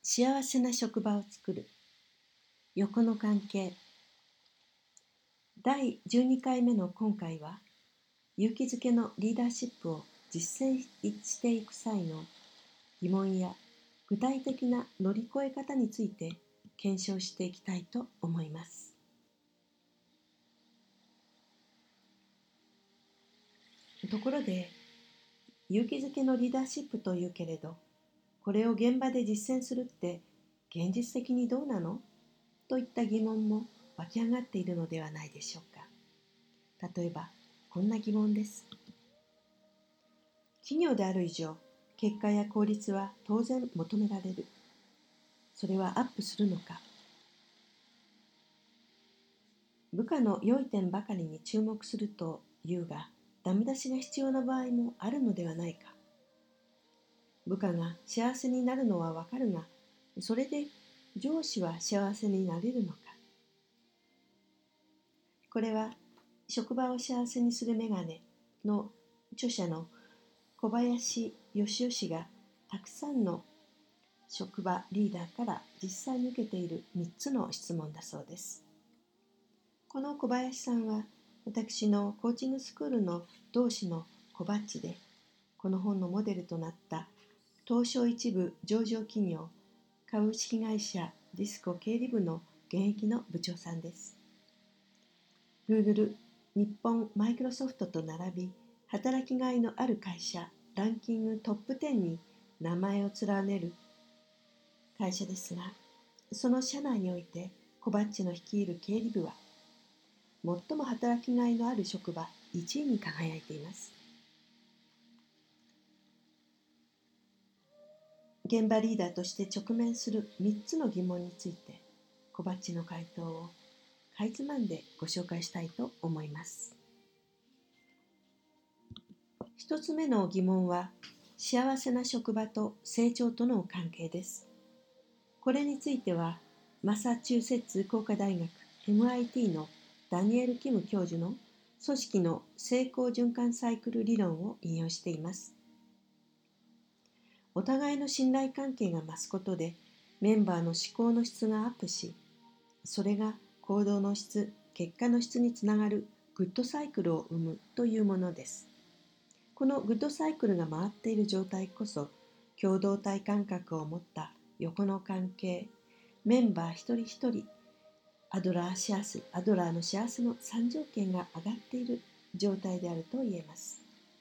幸せな職場を作る横の関係。第12回目の今回は、勇気づけのリーダーシップを実践していく際の疑問や具体的な乗り越え方について検証していきたいと思います。ところで、勇気づけのリーダーシップというけれど、これを現場で実践するって現実的にどうなのといった疑問も湧き上がっているのではないでしょうか。例えば、こんな疑問です。企業である以上、結果や効率は当然求められる。それはアップするのか。部下の良い点ばかりに注目するというが、ダメ出しが必要な場合もあるのではないか。部下が幸せになるのはわかるが、それで上司は幸せになれるのか。これは職場を幸せにするメガネの著者の小林義雄氏がたくさんの職場リーダーから実際に受けている3つの質問だそうです。この小林さんは私のコーチングスクールの同志の小バッジで、この本のモデルとなった東証一部上場企業株式会社ディスコ経理部の現役の部長さんです。Google、日本、マイクロソフトと並び、働きがいのある会社ランキングトップ10に名前を連ねる会社ですが、その社内において小バッチの率いる経理部は最も働きがいのある職場1位に輝いています。現場リーダーとして直面する3つの疑問について、小バッチの回答をかいつまんでご紹介したいと思います。1つ目の疑問は、幸せな職場と成長との関係です。これについては、マサチューセッツ工科大学 MIT のダニエル・キム教授の組織の成功循環サイクル理論を引用しています。お互いの信頼関係が増すことで、メンバーの思考の質がアップし、それが行動の質、結果の質につながるグッドサイクルを生むというものです。このグッドサイクルが回っている状態こそ、共同体感覚を持った横の関係、メンバー一人一人、アドラーの幸せの3条件が上がっている状態であると言えます。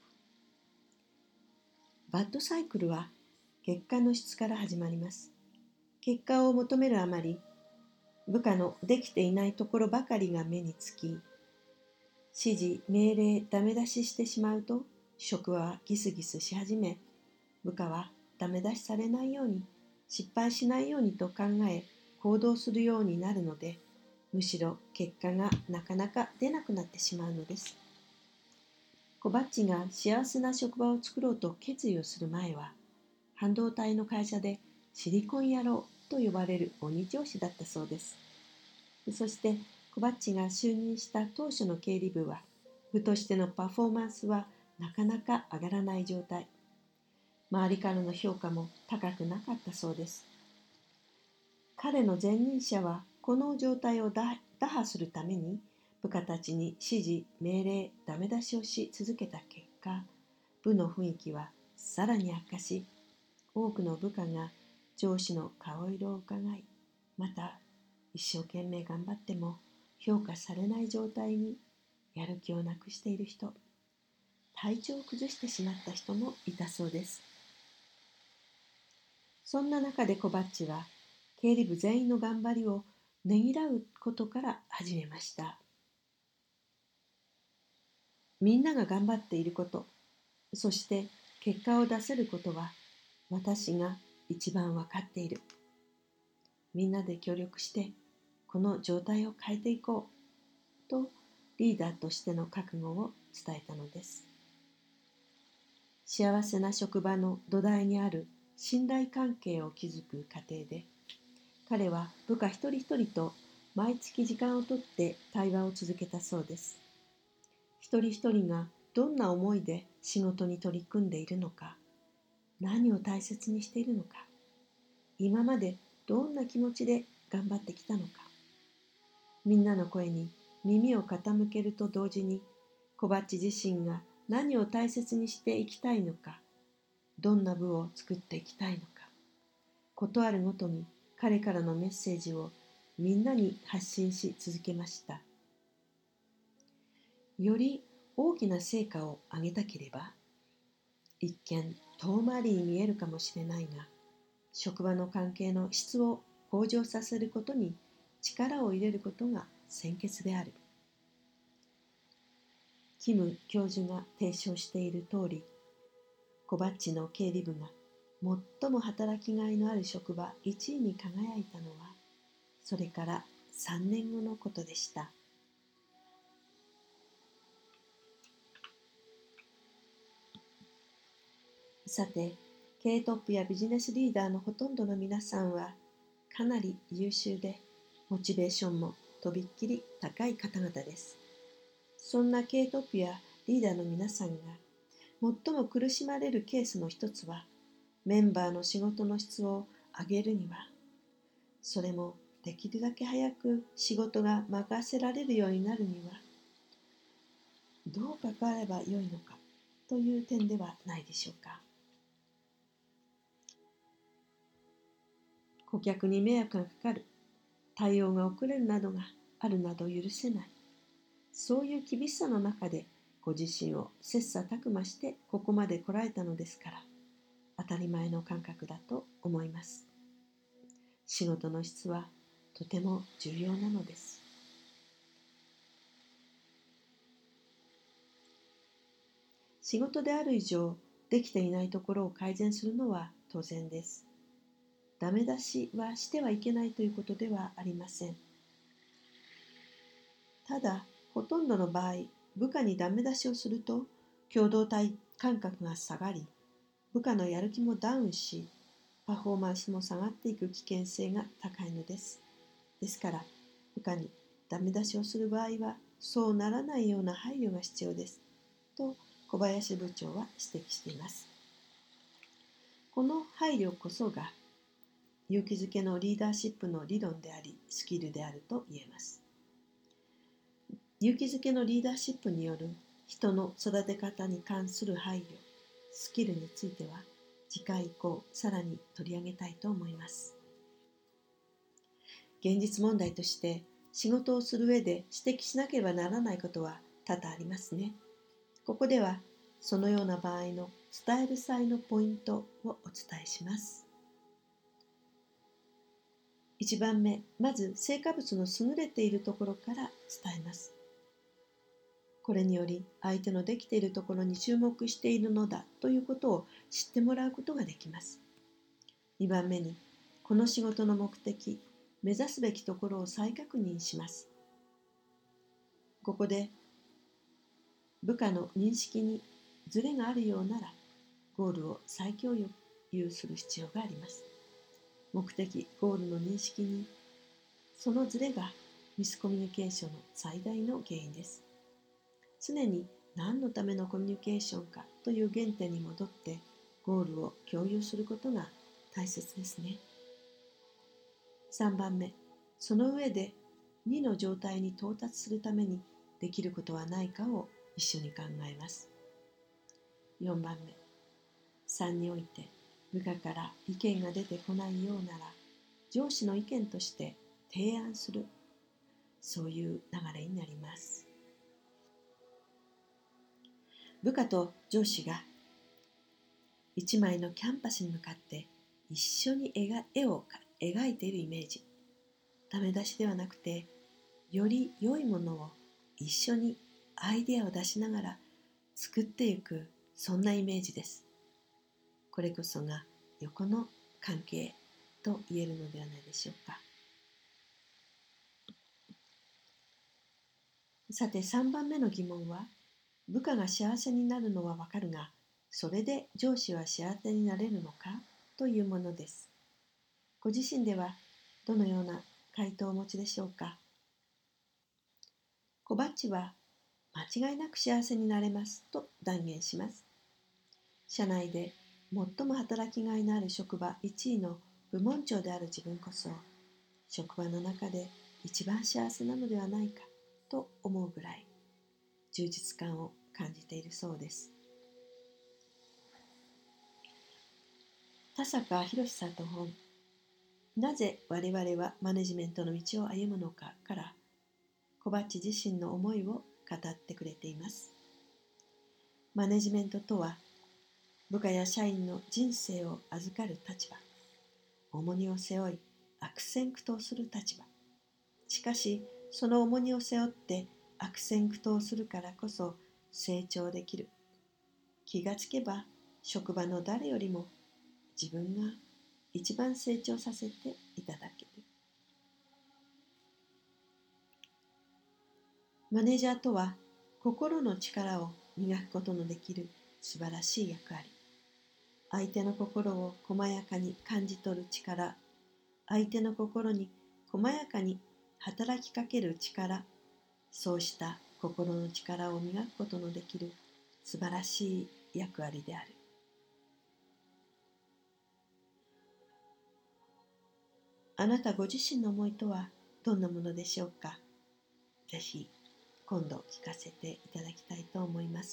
バッドサイクルは結果の質から始まります。結果を求めるあまり、部下のできていないところばかりが目につき、指示、命令、ダメ出ししてしまうと、職場はギスギスし始め、部下はダメ出しされないように、失敗しないようにと考え、行動するようになるので、むしろ結果がなかなか出なくなってしまうのです。小バッチが幸せな職場を作ろうと決意をする前は、半導体の会社でシリコン野郎と呼ばれる鬼上司だったそうです。そして小バッチが就任した当初の経理部は、部としてのパフォーマンスはなかなか上がらない状態。周りからの評価も高くなかったそうです。彼の前任者はこの状態を打破するために部下たちに指示、命令、ダメ出しをし続けた結果、部の雰囲気はさらに悪化し、多くの部下が上司の顔色を伺い、また一生懸命頑張っても評価されない状態にやる気をなくしている人、体調を崩してしまった人もいたそうです。そんな中で小バッチは経理部全員の頑張りをねぎらうことから始めました。みんなが頑張っていること、そして結果を出せることは私が一番わかっている。みんなで協力してこの状態を変えていこうとリーダーとしての覚悟を伝えたのです。幸せな職場の土台にある信頼関係を築く過程で、彼は部下一人一人と毎月時間をとって対話を続けたそうです。一人一人がどんな思いで仕事に取り組んでいるのか、何を大切にしているのか、 今までどんな気持ちで頑張ってきたのか。みんなの声に耳を傾けると同時に、コバッチ自身が何を大切にしていきたいのか、どんな部を作っていきたいのか、ことあるごとに彼からのメッセージをみんなに発信し続けました。より大きな成果を上げたければ、一見遠回りに見えるかもしれないが、職場の関係の質を向上させることに力を入れることが先決である。キム教授が提唱している通り、コバッチの経理部が最も働きがいのある職場1位に輝いたのは、それから3年後のことでした。さて、経営トップやビジネスリーダーのほとんどの皆さんはかなり優秀で、モチベーションもとびっきり高い方々です。そんな経営トップやリーダーの皆さんが最も苦しまれるケースの一つは、メンバーの仕事の質を上げるには、それもできるだけ早く仕事が任せられるようになるには、どう関わればよいのかという点ではないでしょうか。顧客に迷惑がかかる、対応が遅れるなどがあるなど許せない。そういう厳しさの中でご自身を切磋琢磨してここまで来られたのですから、当たり前の感覚だと思います。仕事の質はとても重要なのです。仕事である以上、できていないところを改善するのは当然です。ダメ出しはしてはいけないということではありません。ただ、ほとんどの場合、部下にダメ出しをすると、共同体感覚が下がり、部下のやる気もダウンし、パフォーマンスも下がっていく危険性が高いのです。ですから、部下にダメ出しをする場合は、そうならないような配慮が必要です。と、小林部長は指摘しています。この配慮こそが、勇気づけのリーダーシップの理論であり、スキルであると言えます。勇気づけのリーダーシップによる人の育て方に関する配慮、スキルについては、次回以降さらに取り上げたいと思います。現実問題として仕事をする上で指摘しなければならないことは多々ありますね。ここではそのような場合の伝える際のポイントをお伝えします。1番目、まず成果物の優れているところから伝えます。これにより相手のできているところに注目しているのだということを知ってもらうことができます。2番目に、この仕事の目的、目指すべきところを再確認します。ここで部下の認識にズレがあるようなら、ゴールを再共有する必要があります。目的、ゴールの認識にそのズレがミスコミュニケーションの最大の原因です。常に何のためのコミュニケーションかという原点に戻ってゴールを共有することが大切ですね。3番目、その上で2の状態に到達するためにできることはないかを一緒に考えます。4番目、3において部下から意見が出てこないようなら、上司の意見として提案する、そういう流れになります。部下と上司が一枚のキャンパスに向かって一緒に絵を描いているイメージ。ダメ出しではなくて、より良いものを一緒にアイデアを出しながら作っていく、そんなイメージです。これこそが横の関係と言えるのではないでしょうか。さて3番目の疑問は、部下が幸せになるのはわかるが、それで上司は幸せになれるのかというものです。ご自身ではどのような回答をお持ちでしょうか。コバッチは間違いなく幸せになれますと断言します。社内で最も働きがいのある職場1位の部門長である自分こそ職場の中で一番幸せなのではないかと思うぐらい充実感を感じているそうです。田坂宏さんの本なぜ我々はマネジメントの道を歩むのかから小鉢自身の思いを語ってくれています。マネジメントとは部下や社員の人生を預かる立場、重荷を背負い悪戦苦闘する立場。しかしその重荷を背負って悪戦苦闘するからこそ成長できる。気がつけば職場の誰よりも自分が一番成長させていただける。マネージャーとは心の力を磨くことのできる素晴らしい役割。相手の心を細やかに感じ取る力、相手の心に細やかに働きかける力、そうした心の力を磨くことのできる素晴らしい役割である。あなたご自身の思いとはどんなものでしょうか。ぜひ今度聞かせていただきたいと思います。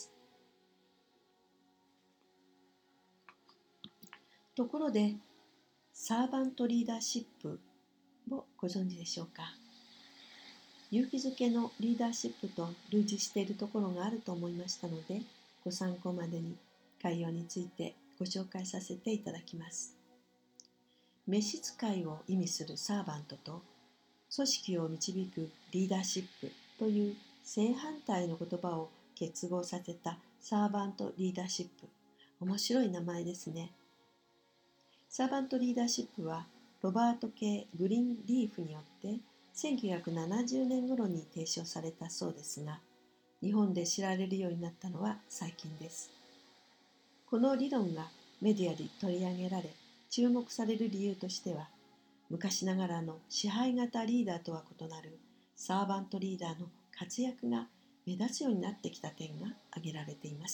ところで、サーバントリーダーシップをご存知でしょうか。勇気づけのリーダーシップと類似しているところがあると思いましたので、ご参考までに概要についてご紹介させていただきます。召使いを意味するサーバントと組織を導くリーダーシップという正反対の言葉を結合させたサーバントリーダーシップ。面白い名前ですね。サーバントリーダーシップはロバート・K・グリーンリーフによって1970年頃に提唱されたそうですが、日本で知られるようになったのは最近です。この理論がメディアで取り上げられ注目される理由としては、昔ながらの支配型リーダーとは異なるサーバントリーダーの活躍が目立つようになってきた点が挙げられています。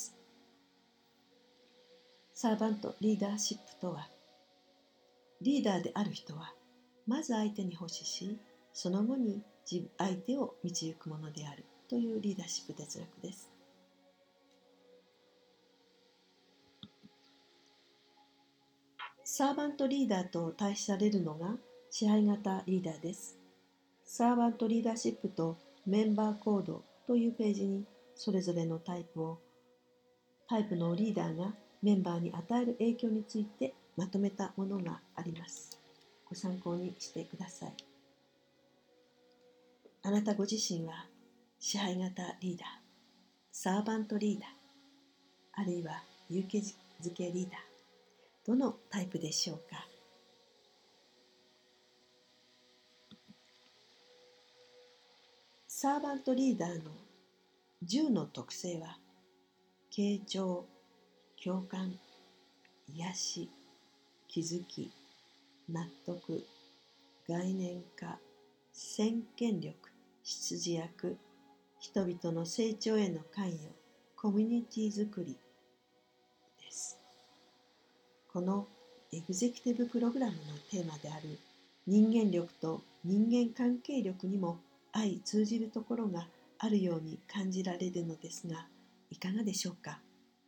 サーバントリーダーシップとは、リーダーである人はまず相手に奉仕し、その後に相手を導くものであるというリーダーシップ哲学です。サーバントリーダーと対比されるのが支配型リーダーです。サーバントリーダーシップとメンバーコードというページにそれぞれのタイプのリーダーがメンバーに与える影響についてまとめたものがあります。ご参考にしてください。あなたご自身は支配型リーダー、サーバントリーダー、あるいは勇気づけリーダー、どのタイプでしょうか。サーバントリーダーの10の特性は、傾聴、共感、癒し、気づき、納得、概念化、先見力、出自役、人々の成長への関与、コミュニティづくりです。このエグゼクティブプログラムのテーマである人間力と人間関係力にも相通じるところがあるように感じられるのですが、いかがでしょうか。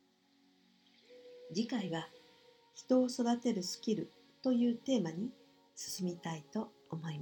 次回は人を育てるスキルというテーマに進みたいと思います。